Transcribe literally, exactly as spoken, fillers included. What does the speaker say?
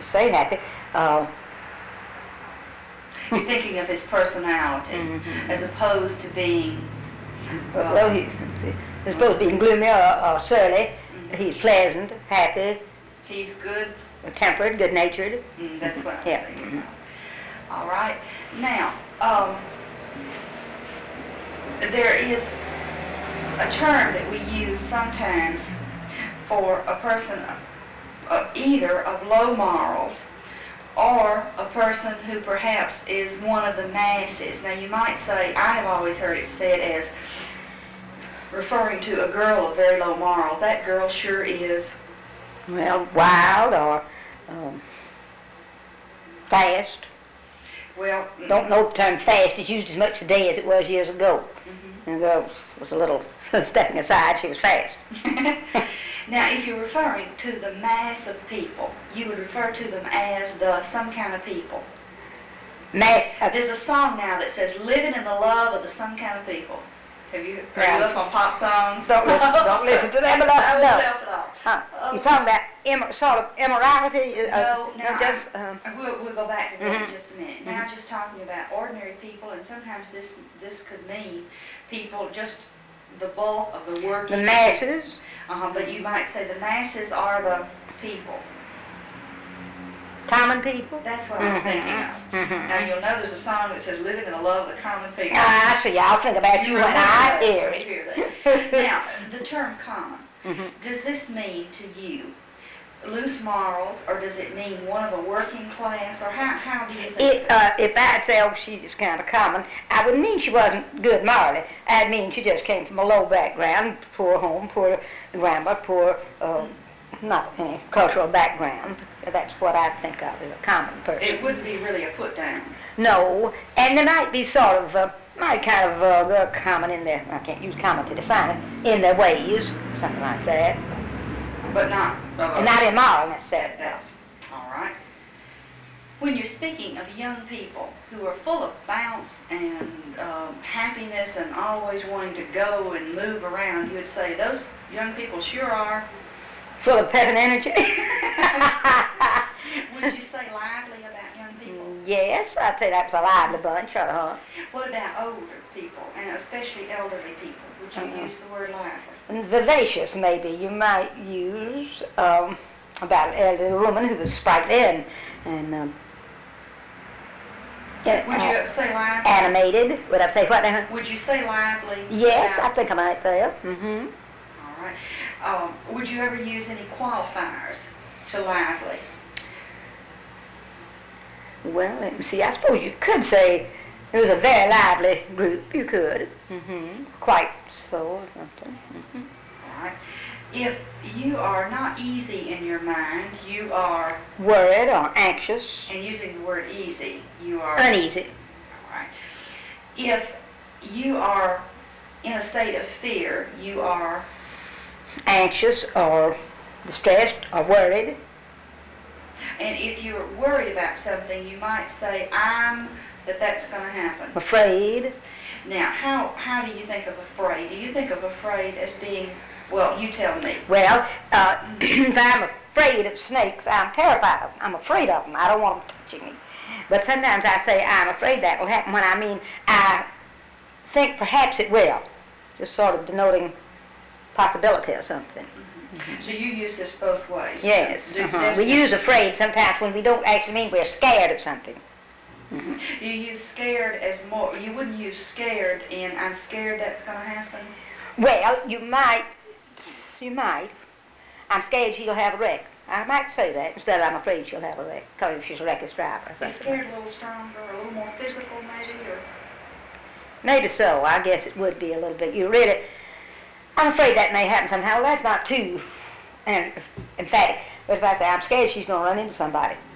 just say happy. Uh, You're thinking of his personality mm-hmm. as opposed to being. Uh, well, he's, he's supposed to be gloomy or, or surly. Mm-hmm. He's pleasant, happy. He's good. Tempered, good-natured. Mm, that's what I'm yeah. thinking Mm-hmm. about. All right. Now, um, there is a term that we use sometimes for a person of either of low morals or a person who perhaps is one of the masses. Now, you might say, I have always heard it said as referring to a girl of very low morals. That girl sure is. Well, wild or um, fast. Well, don't know the term fast is used as much today as it was years ago. Mm-hmm. And the girl was a little stepping aside. She was fast. Now, if you're referring to the mass of people, you would refer to them as the some kind of people. Mass. Uh, There's a song now that says "Living in the Love of the Some Kind of People." Have you heard yeah. you up on pop songs? Don't listen. Don't listen to them. I No. help at all. Huh. Um, You're talking about Im- sort of immorality? No, uh, no. no just, um, I, we'll, we'll go back to that mm-hmm. in just a minute. Now, Mm-hmm. just talking about ordinary people, and sometimes this this could mean people, just the bulk of the working. The masses. Uh-huh, but you might say the masses are the people. Common people? That's what I was mm-hmm. thinking of. Mm-hmm. Now, you'll know there's a song that says "Living in the Love of the Common People." Ah, I see. I'll think about you when I hear it. Hear that. Now, the term common, mm-hmm. does this mean to you loose morals, or does it mean one of a working class, or how, how do you think it, uh, if I'd say, oh, she just kind of common, I wouldn't mean she wasn't good morally. I'd mean she just came from a low background, poor home, poor grammar, poor, uh, not any cultural background. That's what I'd think of as a common person. It wouldn't be really a put down. No, and there might be sort of, uh, might kind of uh, common in their, I can't use common to define it, in their ways, something like that. But not of a, And not immoral necessarily. That's all right. When you're speaking of young people who are full of bounce and um, happiness and always wanting to go and move around, you would say those young people sure are. Full of pep and energy. Would you say lively about young people? Yes, I'd say that's a lively bunch, uh-huh. What about older people, and especially elderly people? Would you uh-huh. use the word lively? And vivacious, maybe. You might use um, about an elderly woman who was sprightly and, and um, Would you say lively? Animated. Would I say what now? Would you say lively? Yes, about, I think I might there. Mm-hmm. All right. Um, would you ever use any qualifiers to lively? Well, let me see. I suppose you could say it was a very lively group. You could. Mm-hmm. Quite so, or something. Mm-hmm. All right. If you are not easy in your mind, you are worried or anxious. And using the word easy, you are uneasy. All right. If you are in a state of fear, you are anxious or distressed or worried. And if you're worried about something, you might say, I'm, that that's going to happen. Afraid. Now, how, how do you think of afraid? Do you think of afraid as being, well, you tell me. Well, uh, if I'm afraid of snakes, I'm terrified of them. I'm afraid of them. I don't want them touching me. But sometimes I say I'm afraid that will happen when I mean I think perhaps it will. Just sort of denoting possibility or something. Mm-hmm. So you use this both ways. Yes. Do, uh-huh. We use afraid sometimes when we don't actually mean we're scared of something. Mm-hmm. You use scared as more, you wouldn't use scared in I'm scared that's going to happen? Well, you might, you might. I'm scared she'll have a wreck. I might say that instead of I'm afraid she'll have a wreck, because if she's a reckless driver or something. Is scared a little stronger, a little more physical maybe? Or? Maybe so. I guess it would be a little bit. You really, I'm afraid that may happen somehow. Well, that's not too, and in fact, but if I say I'm scared she's going to run into somebody,